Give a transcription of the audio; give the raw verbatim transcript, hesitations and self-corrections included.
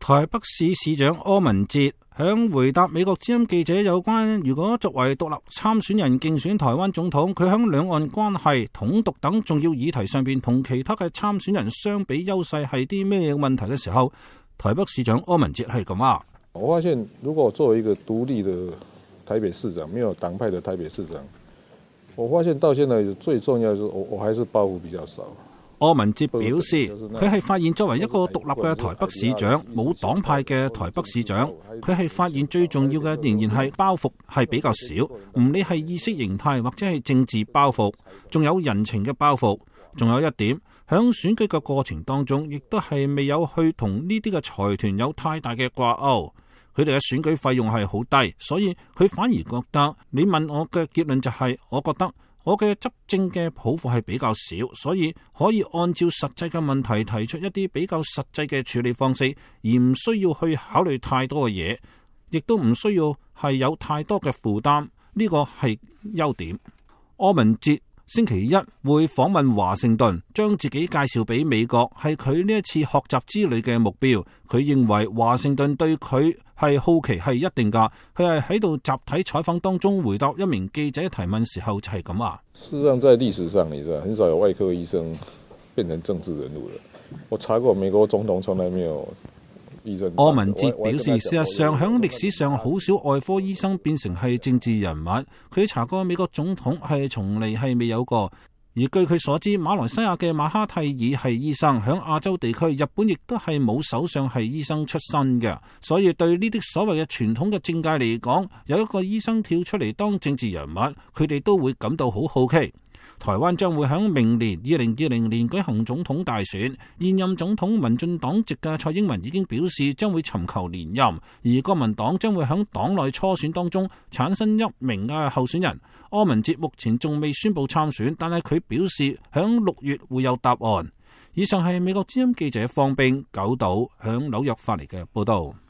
台北市市長柯文哲響回答美國之音記者有關如果作為獨立參選人競選台灣總統，佢響兩岸關係、統獨等重要議題上邊同其他嘅參選人相比優勢係啲咩問題嘅時候，台北市長柯文哲係咁話： 我發現如果作為一個獨立的台北市長，沒有黨派的台北市長，我發現到現在最重要的是我我還是包袱比較少。 柯文哲表示，佢係發現作為一個獨立嘅台北市長，冇黨派嘅台北市長，佢係發現最重要嘅仍然係包袱係比較少，唔理係意識形態或者係政治包袱，仲有人情嘅包袱。仲有一點，響選舉嘅過程當中，亦都係未有去同呢啲嘅財團有太大嘅掛鈎，佢哋嘅選舉費用係好低，所以佢反而覺得，你問我嘅結論就係、是，我覺得。我嘅執政嘅抱負係比較少，所以可以按照實際嘅問題提出一啲比較實際嘅處理方式，而唔需要去考慮太多嘅嘢，亦都唔需要係有太多嘅負擔。呢個係優點。柯文哲星期一會訪問華盛頓，將自己介紹俾美國，係佢呢一次學習之旅嘅目標。佢認為華盛頓對佢係好奇係一定㗎。佢係喺度集體採訪當中回答一名記者提問時候就係咁話。 事實上，在歷史上，你知道很少有外科醫生變成政治人物嘅。我查過美國總統從來沒有。 柯文哲表示，事實上喺歷史上好少外科醫生變成係政治人物。佢查過美國總統係從嚟係未有過。而據佢所知，馬來西亞嘅馬哈蒂爾係醫生，喺亞洲地區，日本亦都係冇首相係醫生出身嘅。所以對呢啲所謂嘅傳統嘅政界嚟講，有一個醫生跳出嚟當政治人物，佢哋都會感到好好奇。台灣將會喺明年二零二零年舉行總統大選，現任總統民進黨籍嘅蔡英文已經表示將會尋求連任，而國民黨將會喺黨內初選當中產生一名嘅候選人。柯文哲目前仲未宣布參選，但係佢表示喺六月會有答案。以上係美國之音記者方冰九島響紐約發嚟嘅報道。